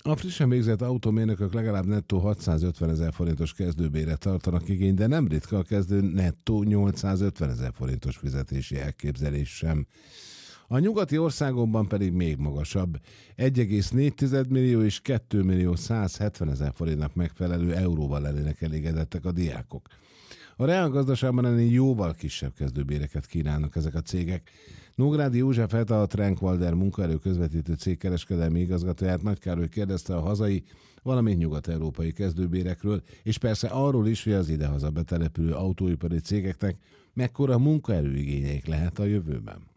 A frissen végzett autómérnökök legalább nettó 650 000 forintos kezdőbérre tartanak igény, de nem ritka a kezdő nettó 850 000 forintos fizetési elképzelés sem. A nyugati országokban pedig még magasabb, 1,4 millió és 2 millió 170 000 forintnak megfelelő euróval lennének elégedettek a diákok. A reálgazdaságban ennél jóval kisebb kezdőbéreket kínálnak ezek a cégek. Nógrádi József a Trankwalder munkaerő közvetítő cég kereskedelmi igazgatóját Nagy Károly kérdezte a hazai, valamint nyugat-európai kezdőbérekről, és persze arról is, hogy az idehaza betelepülő autóipari cégeknek mekkora munkaerőigényeik lehet a jövőben.